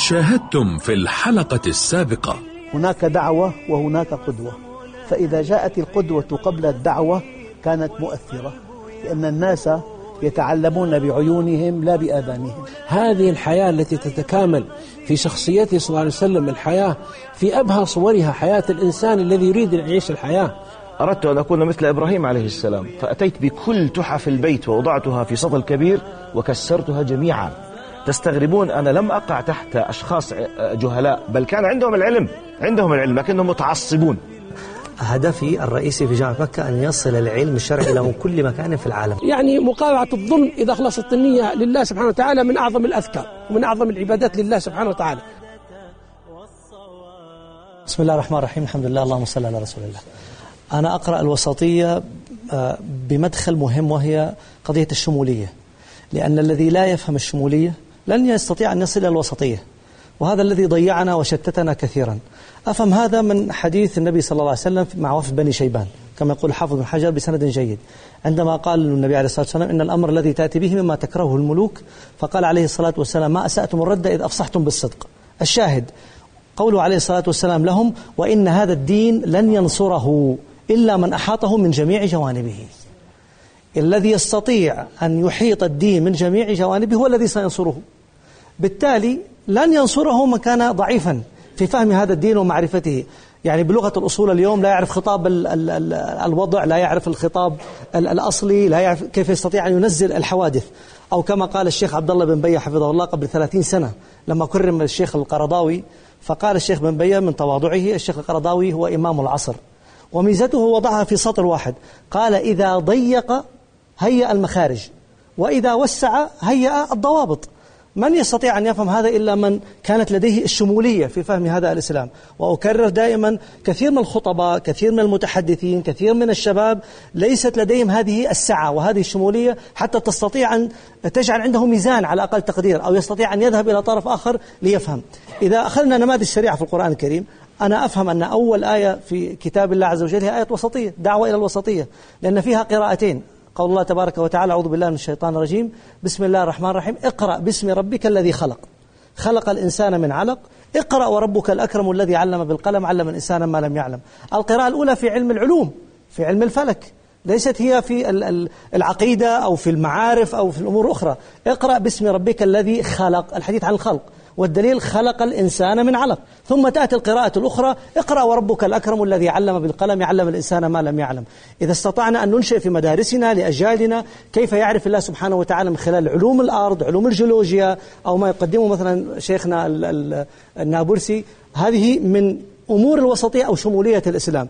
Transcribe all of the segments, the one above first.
شاهدتم في الحلقة السابقة. هناك دعوة وهناك قدوة، فإذا جاءت القدوة قبل الدعوة كانت مؤثرة، لأن الناس يتعلمون بعيونهم لا بآذانهم. هذه الحياة التي تتكامل في شخصيته صلى الله عليه وسلم، الحياة في أبهى صورها، حياة الإنسان الذي يريد أن يعيش الحياة. أردت أن أكون مثل إبراهيم عليه السلام، فأتيت بكل تحف البيت ووضعتها في سطل كبير وكسرتها جميعا. تستغربون أنا لم أقع تحت أشخاص جهلاء، بل كان عندهم العلم لكنهم متعصبون. هدفي الرئيسي في جامعة مكة أن يصل العلم الشرعي إلى كل مكان في العالم. يعني مقاومة الظلم إذا خلصت النية لله سبحانه وتعالى من أعظم الأذكار ومن أعظم العبادات لله سبحانه وتعالى. بسم الله الرحمن الرحيم، الحمد لله، اللهم صل على رسول الله. أنا أقرأ الوسطية بمدخل مهم، وهي قضية الشمولية، لأن الذي لا يفهم الشمولية لن يستطيع أن يصل إلى الوسطية، وهذا الذي ضيعنا وشتتنا كثيرا. أفهم هذا من حديث النبي صلى الله عليه وسلم مع وفد بني شيبان، كما يقول حافظ بن حجر بسند جيد، عندما قال النبي عليه الصلاة والسلام إن الأمر الذي تأتي به مما تكرهه الملوك، فقال عليه الصلاة والسلام ما أسأتم الرد إذ أفصحتم بالصدق. الشاهد قوله عليه الصلاة والسلام لهم وإن هذا الدين لن ينصره إلا من أحاطه من جميع جوانبه. الذي يستطيع أن يحيط الدين من جميع جوانبه هو الذي سينصره، بالتالي لن ينصره من كان ضعيفا في فهم هذا الدين ومعرفته. يعني بلغة الأصول اليوم لا يعرف خطاب الوضع، لا يعرف الخطاب الأصلي، لا يعرف كيف يستطيع أن ينزل الحوادث. أو كما قال الشيخ عبد الله بن بية حفظه الله قبل 30 سنة لما كرم الشيخ القرضاوي، فقال الشيخ بن بية من تواضعه الشيخ القرضاوي هو إمام العصر، وميزته وضعها في سطر واحد، قال إذا ضيق هيأ المخارج وإذا وسع هيأ الضوابط. من يستطيع أن يفهم هذا إلا من كانت لديه الشمولية في فهم هذا الإسلام. وأكرر دائما كثير من الخطباء، كثير من المتحدثين، كثير من الشباب ليست لديهم هذه السعة وهذه الشمولية حتى تستطيع أن تجعل عنده ميزان على أقل تقدير، أو يستطيع أن يذهب إلى طرف آخر ليفهم. إذا أخذنا نماذج سريعة في القرآن الكريم، أنا أفهم أن أول آية في كتاب الله عز وجل هي آية وسطية، دعوة إلى الوسطية، لأن فيها قراءتين. قول الله تبارك وتعالى أعوذ بالله من الشيطان الرجيم بسم الله الرحمن الرحيم اقرأ باسم ربك الذي خلق الإنسان من علق اقرأ وربك الأكرم الذي علم بالقلم علم الإنسان ما لم يعلم. القراءة الأولى في علم العلوم، في علم الفلك، ليست هي في العقيدة أو في المعارف أو في الأمور الأخرى. اقرأ باسم ربك الذي خلق، الحديث عن الخلق، والدليل خلق الإنسان من علق. ثم تأتي القراءة الأخرى اقرأ وربك الأكرم الذي علم بالقلم علم الإنسان ما لم يعلم. إذا استطعنا أن ننشئ في مدارسنا لأجيالنا كيف يعرف الله سبحانه وتعالى من خلال علوم الأرض، علوم الجيولوجيا، أو ما يقدمه مثلا شيخنا النابلسي، هذه من أمور الوسطية أو شمولية الإسلام.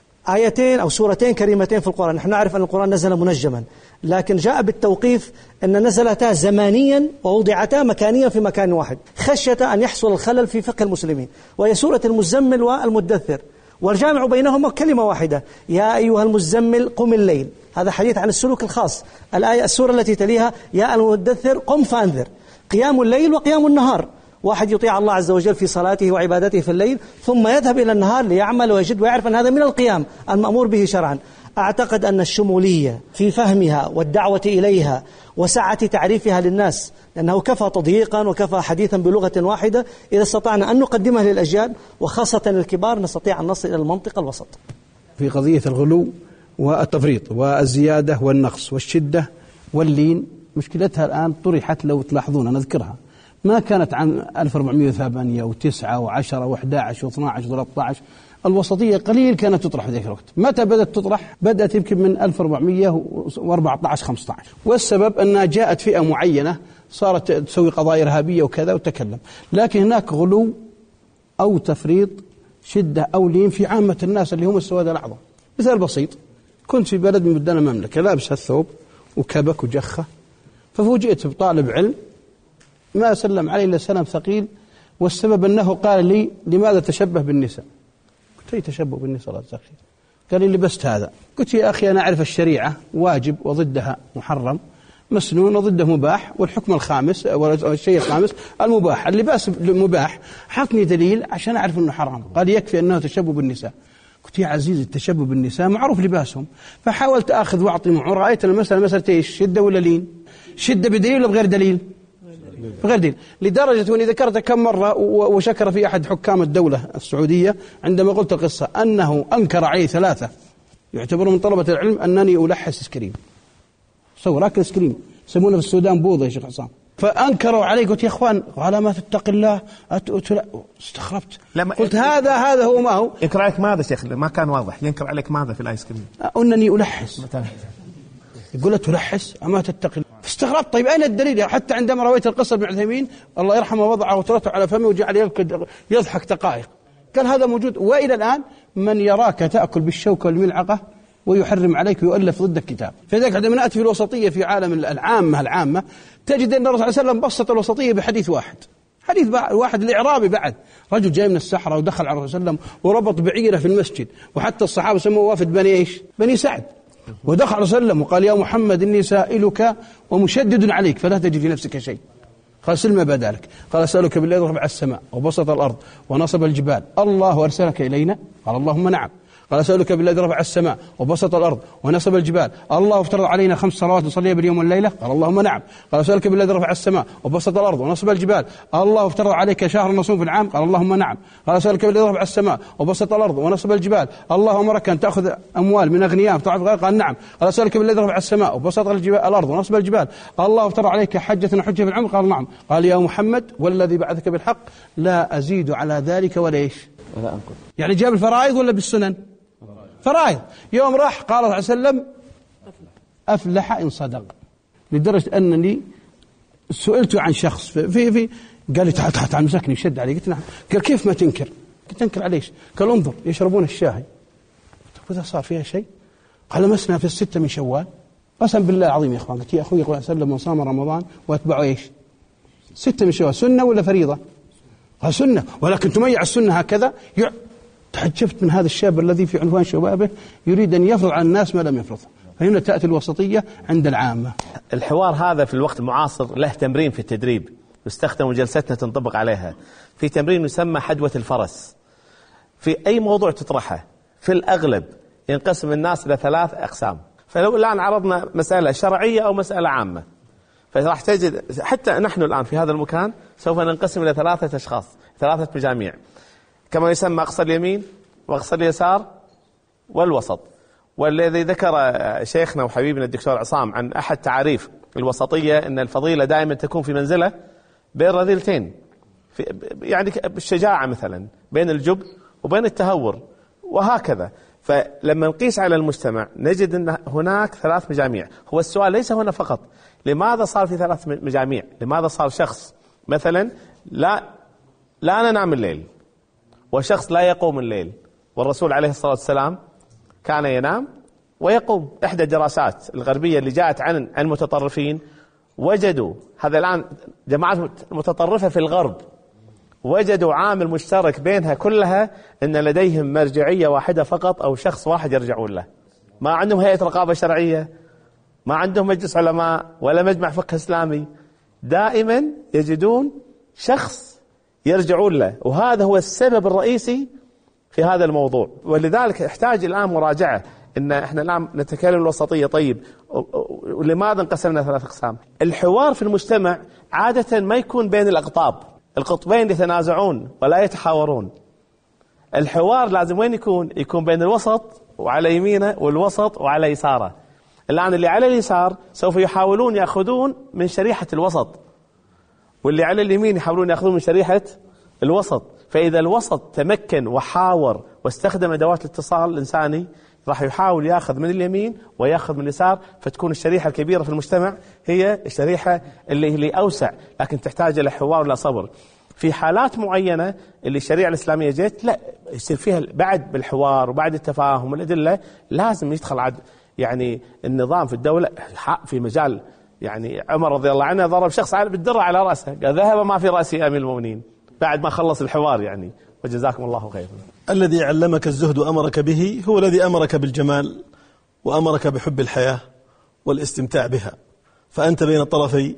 آيتين أو سورتين كريمتين في القرآن، نحن نعرف أن القرآن نزل منجما، لكن جاء بالتوقيف أن نزلتا زمانيا ووضعتا مكانيا في مكان واحد خشية أن يحصل الخلل في فقه المسلمين، وهي سورة المزمل والمدثر، والجامع بينهما كلمة واحدة يا أيها المزمل قم الليل، هذا حديث عن السلوك الخاص. الآية السورة التي تليها يا المدثر قم فأنذر، قيام الليل وقيام النهار، واحد يطيع الله عز وجل في صلاته وعبادته في الليل ثم يذهب إلى النهار ليعمل ويجد ويعرف أن هذا من القيام المأمور به شرعا. أعتقد أن الشمولية في فهمها والدعوة إليها وسعة تعريفها للناس، لأنه كفى تضييقا وكفى حديثا بلغة واحدة، إذا استطعنا أن نقدمها للأجيال وخاصة الكبار نستطيع أن نصل إلى المنطقة الوسط. في قضية الغلو والتفريط والزيادة والنقص والشدة واللين، مشكلتها الآن طرحت لو تلاحظون نذكرها، ما كانت عن 1408 و9 و10 و11 و12 و13. الوسطية قليل كانت تطرح في ذلك الوقت. متى بدأت تطرح؟ بدأت يمكن من 1414-15، والسبب أنها جاءت فئة معينة صارت تسوي قضايا إرهابية وكذا وتكلم، لكن هناك غلو أو تفريط، شدة أو لين في عامة الناس اللي هم السواد الأعظم. مثال بسيط، كنت في بلد من بلدان المملكة لابس الثوب وكبك وجخة، ففوجئت بطالب علم ما سلم علي إلا سلام ثقيل، والسبب أنه قال لي لماذا تشبه بالنساء؟ قلت لي تشبه بالنساء الله تخير. قال لي لبست هذا. قلت يا أخي أنا أعرف الشريعة واجب وضدها محرم، مسنون وضده مباح، والحكم الخامس والشيء الخامس المباح، اللباس مباح، حطني دليل عشان أعرف أنه حرام. قال يكفي أنه تشبه بالنساء. قلت يا عزيزي التشبه بالنساء معروف لباسهم. فحاولت أخذ وأعطي معه، رأيت المسألة مسألة إيش؟ شدة ولا لين؟ شدة بدليل ولا بغير دليل؟ بغير دين. لدرجة وأني ذكرت كم مرة وشكر في أحد حكام الدولة السعودية عندما قلت القصة أنه أنكر علي 3 يعتبروا من طلبة العلم أنني ألحس اسكريم. صور أكل اسكريم يسمونه في السودان بوضة يا شيخ حسام. فأنكروا علي. قلت يا إخوان على ما تتقي الله استغربت. قلت هذا هو ما هو. ينكر عليك ماذا شيخ؟ ما كان واضح. ينكر عليك ماذا في الآيس كريم؟ أنني ألحس. يقول له تلحس أما تتقي الله. فاستغربت. طيب أين الدليل؟ حتى عندما رويت القصة ابن عثيمين الله يرحمه وضعه وترته على فمه وجعل يضحك دقائق. قال هذا موجود. وإلى الآن من يراك تأكل بالشوكة والملعقة ويحرم عليك ويؤلف ضدك كتاب. فذلك عندما نأتي في الوسطية في عالم العامة تجد أن الرسول صلى الله عليه وسلم بسط الوسطية بحديث واحد. حديث واحد الإعرابي بعد رجل جاي من الصحراء ودخل على الرسول صلى الله عليه وسلم وربط بعيره في المسجد، وحتى الصحابة سموه وافد بني إيش؟ بني سعد. ودخل على وسلم وقال يا محمد إني سائلك ومشدد عليك فلا تجد في نفسك شيء. قال سل ما بدا لك. قال أسألك بالله رفع السماء وبسط الأرض ونصب الجبال الله أرسلك إلينا؟ قال اللهم نعم. قال أسألك بالذي رفع السماء وبسط الأرض ونصب الجبال الله افترض علينا 5 صلوات نصليها باليوم والليلة؟ قال اللهم نعم. قال أسألك بالذي رفع السماء وبسط الأرض ونصب الجبال الله افترض عليك شهر نصوم في العام؟ قال اللهم نعم. قال أسألك بالذي رفع السماء وبسط الأرض ونصب الجبال الله أمرك أن تأخذ أموال من أغنياء فتعرف غير؟ قال نعم. قال أسألك بالذي رفع السماء وبسط الأرض ونصب الجبال الله افترض عليك حجة وحجة في العمر؟ قال نعم. قال يا محمد والذي بعثك بالحق لا أزيد على ذلك ولا إيش ولا أنقص. يعني جاب الفرائض ولا بالسنن؟ فرائض. يوم راح قال صلى الله عليه وسلم أفلح إن صدق. لدرجة أنني سئلت عن شخص في قال لي تعال مسكني شد علي. قلت نعم. قال كيف ما تنكر؟ قلت أنكر على إيش؟ قال انظر يشربون الشاي. قلت إذا صار فيها شيء؟ قال لمسنا في 6 من شوال. قسم بالله العظيم يا أخوان. قلت يا أخوي صلى الله عليه وسلم من صام رمضان واتبعه إيش 6 من شوال سنة ولا فريضة؟ قال سنة. ولكن تميع السنة هكذا. تحجبت من هذا الشاب الذي في عنفوان شبابه يريد أن يفرض على الناس ما لم يفرض. فهنا تأتي الوسطية عند العامة. الحوار هذا في الوقت المعاصر له تمرين في التدريب يستخدم وجلستنا تنطبق عليها. في تمرين يسمى حدوة الفرس. في أي موضوع تطرحه في الأغلب ينقسم الناس إلى 3 أقسام. فلو الآن عرضنا مسألة شرعية أو مسألة عامة فراح تجد حتى نحن الآن في هذا المكان سوف ننقسم إلى 3 أشخاص 3 مجاميع كما يسمى أقصى اليمين وأقصى اليسار والوسط. والذي ذكر شيخنا وحبيبنا الدكتور عصام عن أحد تعاريف الوسطية أن الفضيلة دائما تكون في منزلة بين رذيلتين يعني بالشجاعة مثلا بين الجبن وبين التهور وهكذا. فلما نقيس على المجتمع نجد أن هناك 3 مجاميع. هو السؤال ليس هنا فقط لماذا صار في 3 مجاميع؟ لماذا صار شخص مثلا لا ننام الليل وشخص لا يقوم الليل؟ والرسول عليه الصلاة والسلام كان ينام ويقوم. إحدى الدراسات الغربية اللي جاءت عن المتطرفين وجدوا هذا الآن جماعات متطرفة في الغرب وجدوا عامل مشترك بينها كلها أن لديهم مرجعية واحدة فقط أو شخص واحد يرجعون له. ما عندهم هيئة رقابة شرعية، ما عندهم مجلس علماء ولا مجمع فقه إسلامي. دائما يجدون شخص يرجعون له، وهذا هو السبب الرئيسي في هذا الموضوع. ولذلك يحتاج الآن مراجعة إن إحنا الآن نتكلم الوسطية. طيب ولماذا انقسمنا 3 أقسام؟ الحوار في المجتمع عادة ما يكون بين الأقطاب، القطبين يتنازعون ولا يتحاورون. الحوار لازم وين يكون بين الوسط وعلى يمينه والوسط وعلى يساره. الآن اللي على اليسار سوف يحاولون يأخذون من شريحة الوسط، واللي على اليمين يحاولون يأخذون من شريحة الوسط. فإذا الوسط تمكن وحاور واستخدم أدوات الاتصال الإنساني راح يحاول يأخذ من اليمين ويأخذ من اليسار، فتكون الشريحة الكبيرة في المجتمع هي الشريحة اللي أوسع، لكن تحتاج إلى حوار ولا صبر. في حالات معينة اللي الشريعة الإسلامية جت لا يصير فيها بعد بالحوار وبعد التفاهم والأدلة لازم يدخل عد يعني النظام في الدولة في مجال. يعني عمر رضي الله عنه ضرب شخص بالدرة على رأسه قال ذهب ما في رأسي أمير المؤمنين بعد ما خلص الحوار يعني. وجزاكم الله خيرا. الذي علمك الزهد وأمرك به هو الذي أمرك بالجمال وأمرك بحب الحياة والاستمتاع بها، فأنت بين الطرفي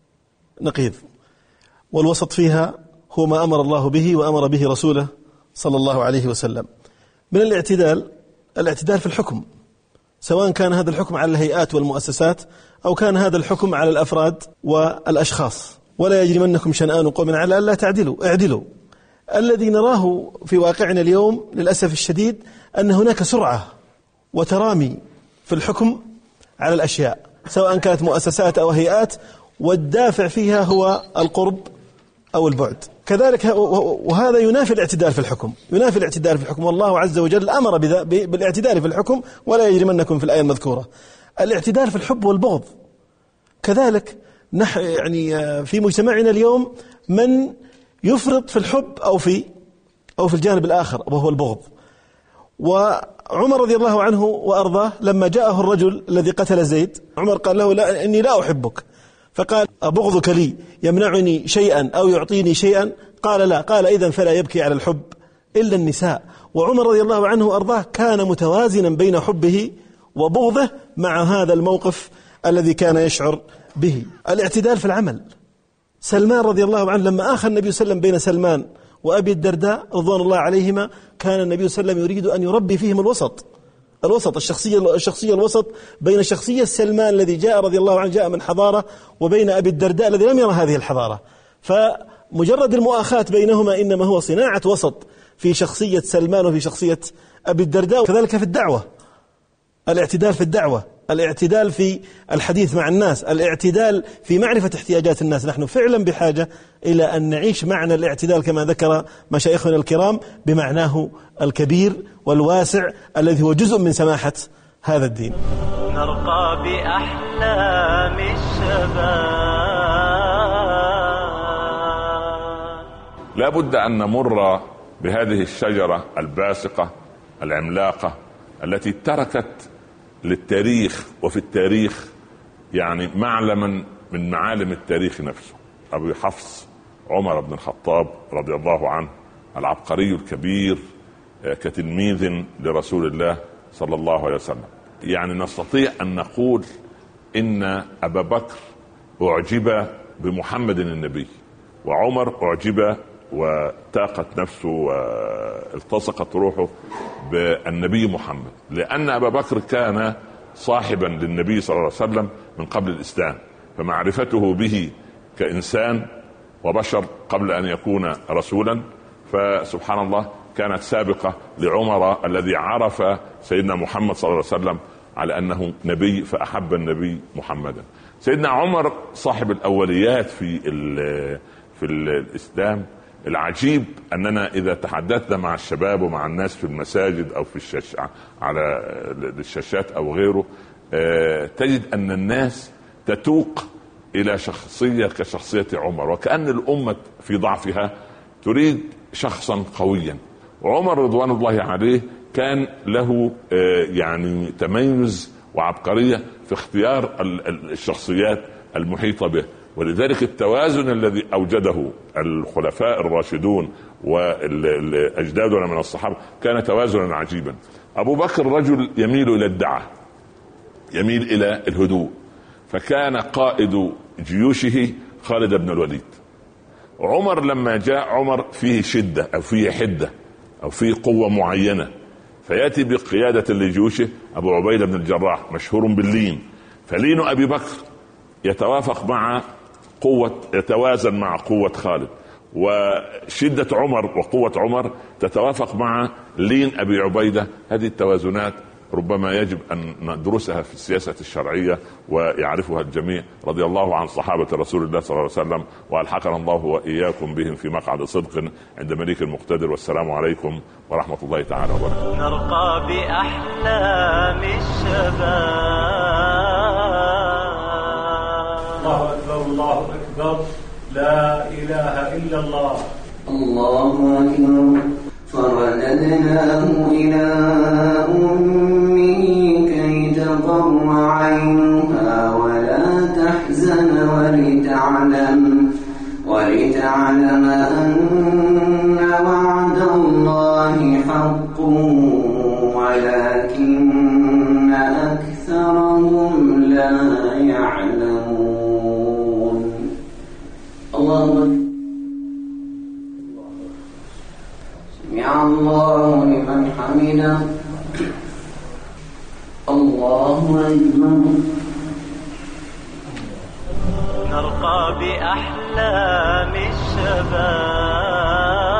نقيض، والوسط فيها هو ما أمر الله به وأمر به رسوله صلى الله عليه وسلم. من الاعتدال في الحكم، سواء كان هذا الحكم على الهيئات والمؤسسات أو كان هذا الحكم على الأفراد والأشخاص. ولا يجرمنكم شنآن قوم على ألا تعدلوا اعدلوا. الذي نراه في واقعنا اليوم للأسف الشديد أن هناك سرعة وترامي في الحكم على الأشياء، سواء كانت مؤسسات أو هيئات، والدافع فيها هو القرب أو البعد. كذلك وهذا ينافي الاعتدال في الحكم، ينافي الاعتدال في الحكم، والله عز وجل أمر بالاعتدال في الحكم ولا يجرمنكم في الآية المذكورة. الاعتدال في الحب والبغض كذلك، يعني في مجتمعنا اليوم من يفرط في الحب أو في الجانب الآخر وهو البغض. وعمر رضي الله عنه وأرضاه لما جاءه الرجل الذي قتل زيد، عمر قال له لا إني لا أحبك، فقال أبغضك لي يمنعني شيئا أو يعطيني شيئا؟ قال لا، قال إذن فلا يبكي على الحب إلا النساء. وعمر رضي الله عنه وأرضاه كان متوازنا بين حبه وبغضه مع هذا الموقف الذي كان يشعر به. الاعتدال في العمل، سلمان رضي الله عنه لما آخى النبي صلى الله عليه وسلم بين سلمان وأبي الدرداء رضوان الله عليهما، كان النبي صلى الله عليه وسلم يريد أن يربي فيهم الوسط، الشخصية الوسط بين شخصية سلمان الذي جاء رضي الله عنه جاء من حضارة، وبين أبي الدرداء الذي لم يرى هذه الحضارة. فمجرد المؤاخاة بينهما إنما هو صناعة وسط في شخصية سلمان وفي شخصية أبي الدرداء. وكذلك في الدعوة، الاعتدال في الدعوة، الاعتدال في الحديث مع الناس، الاعتدال في معرفة احتياجات الناس. نحن فعلا بحاجة إلى أن نعيش معنى الاعتدال كما ذكر مشايخنا الكرام بمعناه الكبير والواسع الذي هو جزء من سماحة هذا الدين. نرقى بأحلام الشباب. لا بد أن نمر بهذه الشجرة الباسقة العملاقة التي تركت للتاريخ وفي التاريخ يعني معلما من معالم التاريخ نفسه. أبو حفص عمر بن الخطاب رضي الله عنه، العبقري الكبير كتلميذ لرسول الله صلى الله عليه وسلم. يعني نستطيع أن نقول إن أبا بكر أعجب بمحمد النبي، وعمر أعجب وتاقت نفسه والتصقت روحه بالنبي محمد، لأن أبا بكر كان صاحبا للنبي صلى الله عليه وسلم من قبل الإسلام، فمعرفته به كإنسان وبشر قبل أن يكون رسولا فسبحان الله كانت سابقة لعمر الذي عرف سيدنا محمد صلى الله عليه وسلم على أنه نبي فأحب النبي محمدا. سيدنا عمر صاحب الأوليات في الإسلام. العجيب أننا إذا تحدثنا مع الشباب ومع الناس في المساجد أو في على الشاشات أو غيره، تجد أن الناس تتوق إلى شخصية كشخصية عمر، وكأن الأمة في ضعفها تريد شخصا قويا. وعمر رضوان الله عليه كان له يعني تميز وعبقرية في اختيار الشخصيات المحيطة به، ولذلك التوازن الذي أوجده الخلفاء الراشدون والأجدادنا من الصحابة كان توازنا عجيبا. أبو بكر رجل يميل إلى الدعة، يميل إلى الهدوء، فكان قائد جيوشه خالد بن الوليد. عمر لما جاء عمر فيه شدة أو فيه حدة أو فيه قوة معينة، فيأتي بقيادة لجيوشه أبو عبيدة بن الجراح مشهور باللين، فلين أبي بكر يتوافق مع قوة، يتوازن مع قوة خالد، وشدة عمر وقوة عمر تتوافق مع لين أبي عبيدة. هذه التوازنات ربما يجب أن ندرسها في السياسة الشرعية ويعرفها الجميع. رضي الله عن صحابة رسول الله صلى الله عليه وسلم، وألحقنا الله وإياكم بهم في مقعد صدق عند مليك المقتدر. والسلام عليكم ورحمة الله تعالى وبركاته. نرقى بأحلام الشباب. الله أكبر الله أكبر، لا إله إلا الله. الله أكبر. فرددناه إلى أمه كي تقر عينها ولا تحزن ولتعلم أن وعد الله حق ولكن أكثرهم لا يعلمون. الله أكبر. سمع الله لمن حمده. الله أكبر. نرقى بأحلام بأحلام الشباب.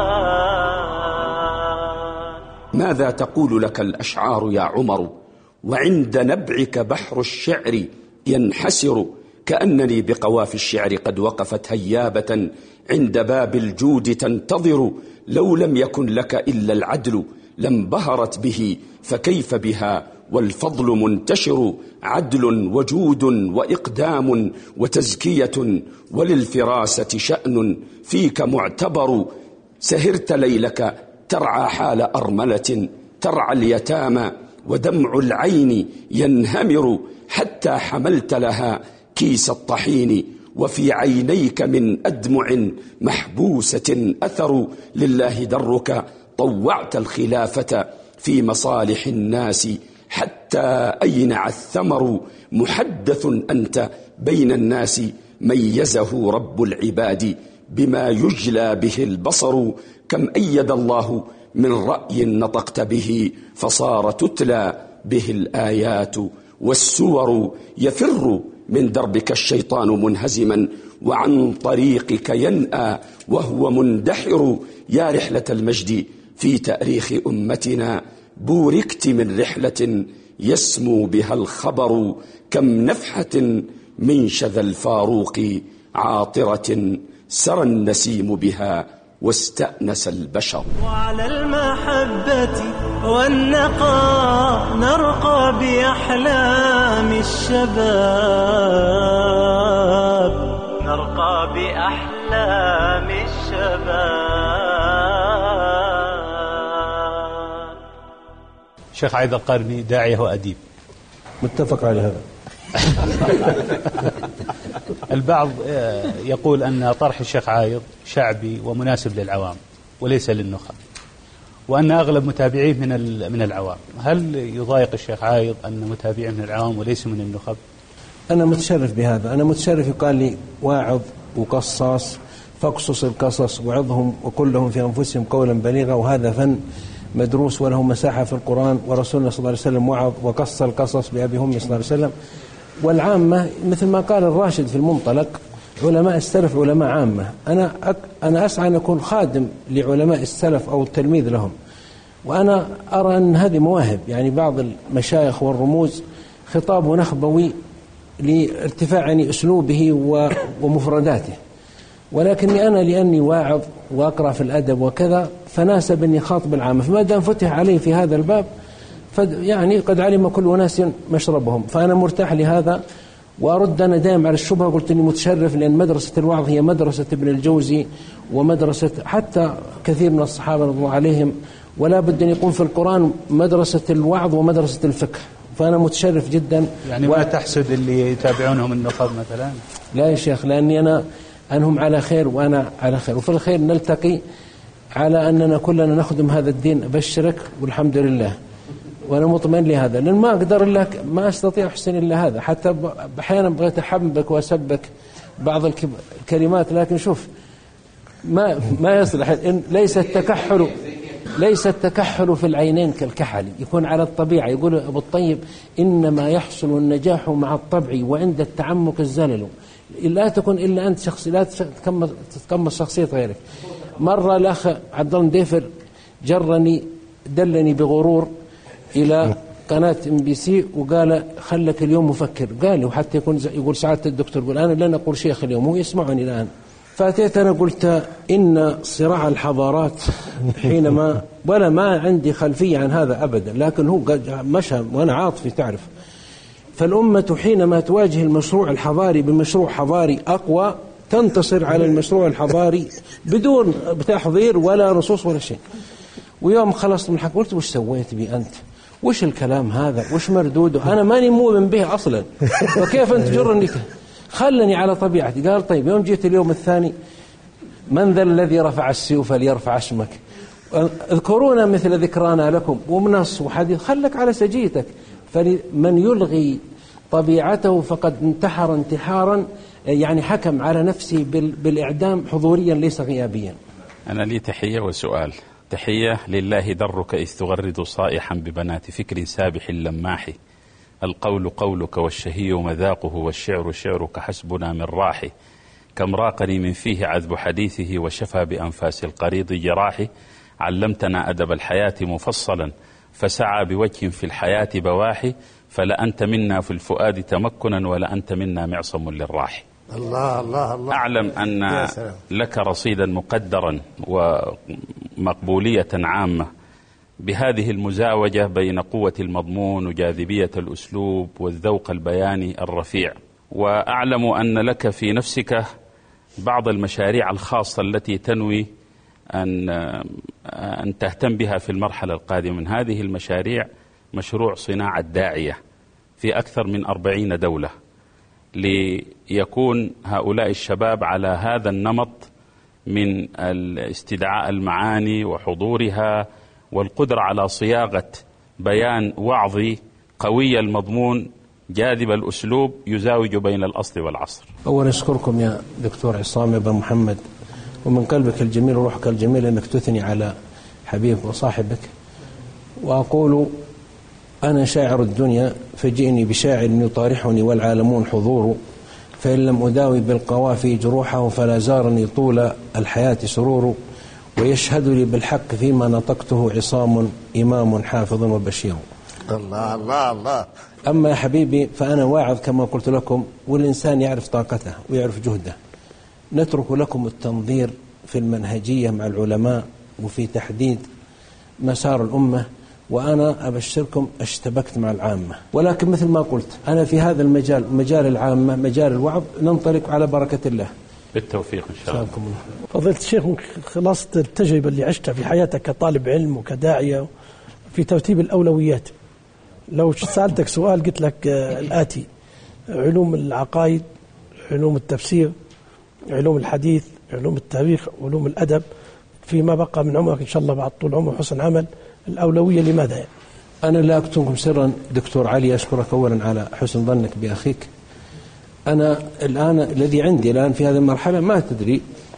ماذا تقول لك الأشعار يا عمر وعند نبعك بحر الشعر ينحسر؟ كأنني بقوافي الشعر قد وقفت هيابة عند باب الجود تنتظر. لو لم يكن لك إلا العدل لم بهرت به، فكيف بها والفضل منتشر؟ عدل وجود وإقدام وتزكية، وللفراسة شأن فيك معتبر. سهرت ليلك ترعى حال أرملة، ترعى اليتامى ودمع العين ينهمر، حتى حملت لها كيس الطحين، وفي عينيك من أدمع محبوسة أثر. لله درك طوعت الخلافة في مصالح الناس، حتى أينع الثمر. محدث أنت بين الناس، ميزه رب العباد بما يجلى به البصر. كم أيد الله من رأي نطقت به، فصار تتلى به الآيات والسور. يفر من دربك الشيطان منهزما، وعن طريقك ينأى وهو مندحر. يا رحلة المجد في تاريخ أمتنا، بوركت من رحلة يسمو بها الخبر. كم نفحة من شذا الفاروق عاطرة، سرى النسيم بها واستأنس البشر. وعلى المحبة والنقاء نرقى بأحلام الشباب، نرقى بأحلام الشباب. شيخ عايد القرني داعية وأديب. متفق على هذا. البعض يقول أن طرح الشيخ عايض شعبي ومناسب للعوام وليس للنخب، وأن أغلب متابعيه من العوام. هل يضايق الشيخ عايض أن متابعيه من العوام وليس من النخب؟ أنا متشرف بهذا، أنا متشرف يقال لي واعظ وقصاص، فاقصص القصص وعظهم وقل لهم في أنفسهم قولا بليغا، وهذا فن مدروس وله مساحة في القرآن، ورسولنا صلى الله عليه وسلم وعظ وقص القصص بأبي همي صلى الله عليه وسلم. والعامة مثل ما قال الراشد في المنطلق، علماء السلف علماء عامة. أنا أسعى أن أكون خادم لعلماء السلف أو التلميذ لهم، وأنا أرى أن هذه مواهب. يعني بعض المشايخ والرموز خطابه نخبوي لارتفاع أسلوبه ومفرداته، ولكني أنا لأني واعظ وأقرأ في الأدب وكذا فناسب أني خاطب العامة. فما دام فتح علي في هذا الباب يعني قد علم كل ناس مشربهم، فأنا مرتاح لهذا. وأرد أنا دائما على الشبهة، قلت إني متشرف لأن مدرسة الوعظ هي مدرسة ابن الجوزي ومدرسة حتى كثير من الصحابة رضي الله عليهم، ولا بد أن يكون في القرآن مدرسة الوعظ ومدرسة الفقه. فأنا متشرف جدا. يعني ما تحسد اللي يتابعونهم النخب مثلا؟ لا يا شيخ، لأني أنهم على خير وأنا على خير، وفي الخير نلتقي على أننا كلنا نخدم هذا الدين. أبشرك والحمد لله، وأنا مطمئن لهذا، لأن ما أقدر إلا ما أستطيع أحسن إلا هذا. حتى أحيانا بغيت أحبك وأسبك بعض الكلمات، لكن شوف ما يصلح. ليس التكحل في العينين كالكحل، يكون على الطبيعة. يقول أبو الطيب: إنما يحصل النجاح مع الطبع وعند التعمق الزلل. لا تكون إلا أنت شخص، لا تتقمص شخصية غيرك. مرة الأخ عبد الله ديفر دلني بغرور إلى قناة MBC وقال: خلك اليوم مفكر. قال لي، وحتى يقول سعادة الدكتور، يقول أنا لن أقول شيخ اليوم، هو يسمعني الآن. فأتيت أنا قلت: إن صراع الحضارات حينما ولا ما عندي خلفية عن هذا أبدا، لكن هو مشى وأنا عاطفي تعرف. فالأمة حينما تواجه المشروع الحضاري بمشروع حضاري أقوى تنتصر على المشروع الحضاري بدون تحضير ولا نصوص ولا شيء. ويوم خلصت من الحكي قلت: وش سويت بي أنت؟ وش الكلام هذا؟ وش مردوده؟ أنا ماني مؤمن به أصلا، وكيف أنت تجرني؟ خلني على طبيعتي. قال: طيب. يوم جيت اليوم الثاني: من ذا الذي رفع السيوف ليرفع اسمك؟ اذكرونا مثل ذكرانا لكم. ومنص وحديث، خلك على سجيتك. فمن يلغي طبيعته فقد انتحر انتحارا، يعني حكم على نفسه بالإعدام حضوريا ليس غيابيا. أنا لي تحية وسؤال. تحية لله درك إذ تغرد صائحا ببنات فكر سابح لماح. القول قولك والشهي مذاقه والشعر شعرك حسبنا من راح. كم راقني من فيه عذب حديثه وشفى بأنفاس القريض جراحي. علمتنا أدب الحياة مفصلا فسعى بوجه في الحياة بواحي. فلا أنت منا في الفؤاد تمكنا ولا أنت منا معصم للراح. الله الله الله. أعلم أن لك رصيدا مقدرا ومقبولية عامة بهذه المزاوجة بين قوة المضمون وجاذبية الأسلوب والذوق البياني الرفيع. وأعلم أن لك في نفسك بعض المشاريع الخاصة التي تنوي أن تهتم بها في المرحلة القادمة. من هذه المشاريع مشروع صناعة داعية في أكثر من 40 دولة، ليكون هؤلاء الشباب على هذا النمط من استدعاء المعاني وحضورها والقدرة على صياغة بيان وعظي قوي المضمون جاذب الأسلوب يزاوج بين الأصل والعصر. أولا أشكركم يا دكتور عصام بن محمد، ومن قلبك الجميل وروحك الجميل أنك تثني على حبيبك وصاحبك. وأقول أنا شاعر الدنيا فجئني بشاعر يطارحني والعالمون حضور، فإن لم أداوي بالقوافي جروحه فلا زارني طول الحياة سرور، ويشهد لي بالحق فيما نطقته عصام إمام حافظ وبشير. الله الله الله. أما يا حبيبي فأنا واعظ كما قلت لكم، والإنسان يعرف طاقته ويعرف جهده. نترك لكم التنظير في المنهجية مع العلماء وفي تحديد مسار الأمة، وأنا أبشركم اشتبكت مع العامة. ولكن مثل ما قلت أنا في هذا المجال، مجال العامة، مجال الوعظ، ننطلق على بركة الله. بالتوفيق إن شاء الله. فضيلة الشيخ، خلاصة التجربة اللي عشتها في حياتك كطالب علم وكداعية في ترتيب الأولويات، لو سألتك سؤال قلت لك الآتي: علوم العقائد، علوم التفسير، علوم الحديث، علوم التاريخ، علوم الأدب، فيما بقى من عمرك إن شاء الله بعد طول عمر وحسن عمل، الأولوية لماذا يعني؟ أنا لا أكتمكم سرا دكتور علي، أشكرك أولا على حسن ظنك بأخيك. أنا الآن الذي عندي الآن في هذه المرحلة ما تدري،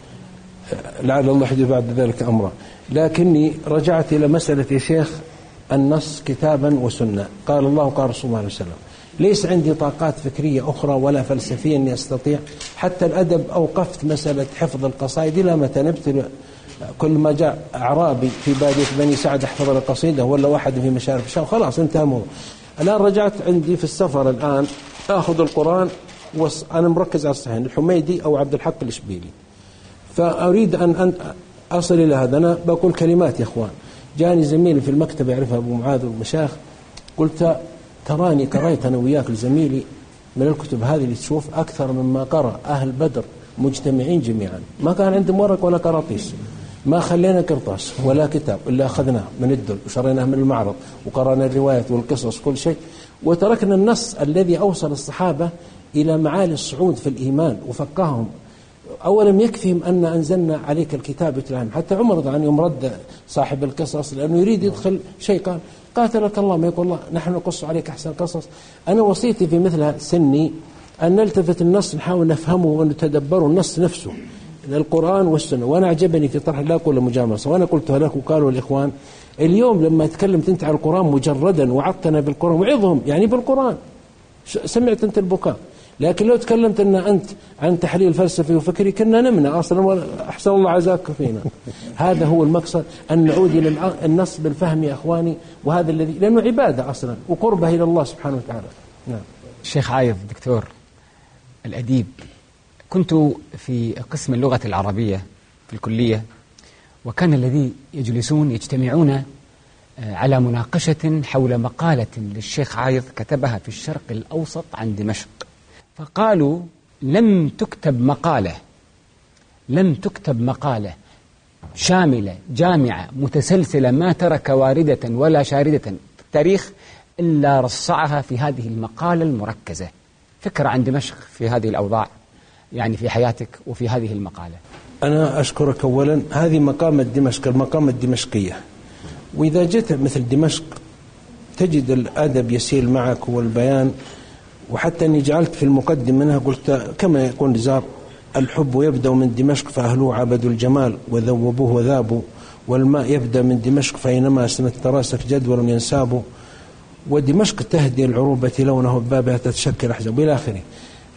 لعل الله يحدث بعد ذلك أمرا، لكني رجعت إلى مسألة يا شيخ النص كتابا وسنة، قال الله وقال رسول الله عليه وسلم. ليس عندي طاقات فكرية أخرى ولا فلسفية أني أستطيع. حتى الأدب أوقفت مسألة حفظ القصائد إلى متى نبت. كل ما جاء أعرابي في بادية بني سعد أحفظ القصيدة ولا واحد في مشارف الشام خلاص انتهى الموضوع. الآن رجعت عندي في السفر الآن أخذ القرآن أنا مركز على الصحيحين، الحميدي أو عبد الحق الإشبيلي، فأريد أن أصل إلى هذا. أنا بقول كلمات يا إخوان. جاني زميلي في المكتب يعرفها أبو معاذ والمشايخ، قلت تراني قريت أنا وياك لزميلي من الكتب هذه اللي تشوف أكثر مما قرأ أهل بدر مجتمعين جميعا. ما كان عندهم ورق ولا قراطيس، ما خلينا قرطاس ولا كتاب إلا أخذناه من الدل وشريناه من المعرض وقرأنا الروايات والقصص كل شيء، وتركنا النص الذي أوصل الصحابة إلى معالي الصعود في الإيمان وفقههم. أولم يكفيهم أن أنزلنا عليك الكتاب يتلهم. حتى عمر رضي الله عنه يمرد صاحب القصص لأنه يريد يدخل شيء، قال قاتلك الله، ما يقول الله نحن نقص عليك أحسن قصص. أنا وصيتي في مثل سني أن نلتفت النص، نحاول نفهمه ونتدبر النص نفسه، القرآن والسنة. وأنا عجبني في طرح لا أقول مجاملة، وأنا قلتها لك وقالوا الإخوان اليوم لما تكلمت أنت عن القرآن مجردا وعظتنا بالقرآن وعظهم يعني بالقرآن، سمعت أنت البكاء. لكن لو تكلمت أن أنت عن تحليل فلسفي وفكري كنا نمنع أصلا، أحسن الله عزاك فينا. هذا هو المقصد، أن نعود إلى النص بالفهم يا أخواني، وهذا الذي لأنه عبادة أصلا وقربة إلى الله سبحانه وتعالى. نعم. الشيخ عايض دكتور الأديب، كنت في قسم اللغة العربية في الكلية، وكان الذي يجتمعون على مناقشة حول مقالة للشيخ عايض كتبها في الشرق الأوسط عن دمشق، فقالوا لم تكتب مقالة شاملة جامعة متسلسلة ما ترك واردة ولا شاردة في التاريخ إلا رصعها في هذه المقالة المركزة. فكرة عن دمشق في هذه الأوضاع يعني في حياتك وفي هذه المقالة. أنا أشكرك أولا. هذه مقامة دمشق، المقامة الدمشقية، وإذا جئت مثل دمشق تجد الأدب يسيل معك والبيان. وحتى أني جعلت في المقدم منها قلت كما يقول نزار: الحب يبدأ من دمشق فأهلوه عبدوا الجمال وذوبوه وذابوا، والماء يبدأ من دمشق فإنما سنة تراسك جدول ينساب، ودمشق تهدي العروبة لونه بابها تتشكل أحزاب إلى آخره.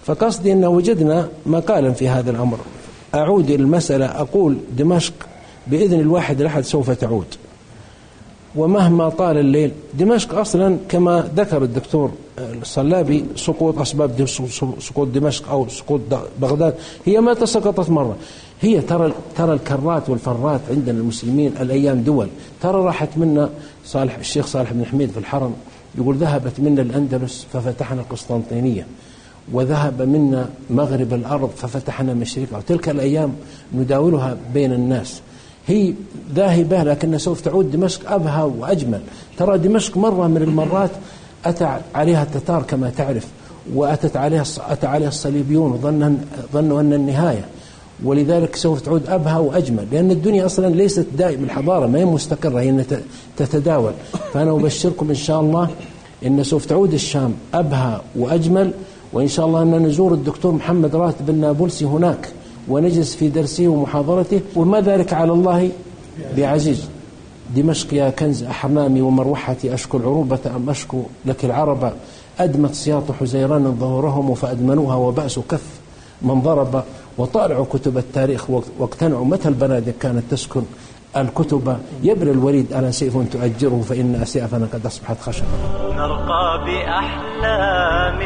فقصدي أن وجدنا مقالا في هذا الأمر. أعود إلى المسألة، أقول دمشق بإذن الواحد الأحد سوف تعود، ومهما طال الليل. دمشق أصلا كما ذكر الدكتور الصلابي سقوط أسباب سقوط دمشق أو سقوط بغداد هي ما تسقطت مرة. هي ترى الكرات والفرات عندنا المسلمين الأيام دول. ترى راحت منا الشيخ صالح بن حميد في الحرم يقول ذهبت منا الأندلس ففتحنا القسطنطينية، وذهب منا مغرب الأرض ففتحنا مشرقها، وتلك الأيام نداولها بين الناس. هي ذاهبة لكن سوف تعود دمشق أبهى وأجمل. ترى دمشق مرة من المرات أتى عليها التتار كما تعرف، أتى عليها الصليبيون وظنوا أن النهاية، ولذلك سوف تعود أبهى وأجمل، لأن الدنيا أصلا ليست دائم الحضارة، ما هي مستقرة، هي تتداول. فأنا أبشركم إن شاء الله إن سوف تعود الشام أبهى وأجمل، وإن شاء الله أن نزور الدكتور محمد راتب النابلسي هناك ونجلس في درسه ومحاضرته، وما ذلك على الله بعزيز. دمشق يا كنز أحمامي ومروحتي، أشكو العروبة أم أشكو لك العرب، أدمت سياط حزيران ظهورهم فأدمنوها، وبأس كف من ضرب، وطالعوا كتب التاريخ واقتنعوا متى البنادق كانت تسكن الكتب. يبرى الوريد أنا سيف تؤجره، فإن أسيافنا قد أصبحت خشبا. نرقى بأحلام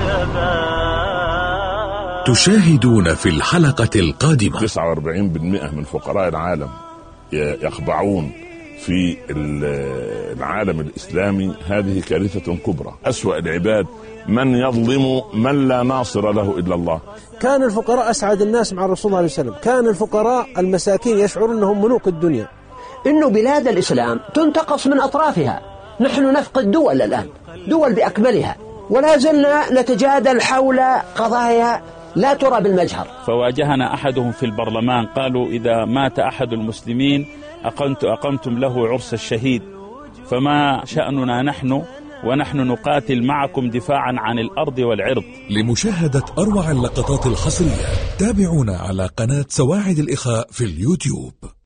الشباب. تشاهدون في الحلقة القادمة 49% من فقراء العالم يخضعون في العالم الإسلامي. هذه كارثة كبرى. أسوأ العباد من يظلم من لا ناصر له إلا الله. كان الفقراء أسعد الناس مع الرسول صلى الله عليه وسلم، كان الفقراء المساكين يشعرون أنهم ملوك الدنيا. إنه بلاد الإسلام تنتقص من أطرافها، نحن نفقد دول الآن، دول بأكملها، ولا زلنا نتجادل حول قضايا لا ترى بالمجهر. فواجهنا أحدهم في البرلمان قالوا إذا مات أحد المسلمين أقمتم له عرس الشهيد، فما شأننا نحن ونحن نقاتل معكم دفاعا عن الأرض والعرض. لمشاهدة أروع اللقطات الحصرية تابعونا على قناة سواعد الإخاء في اليوتيوب.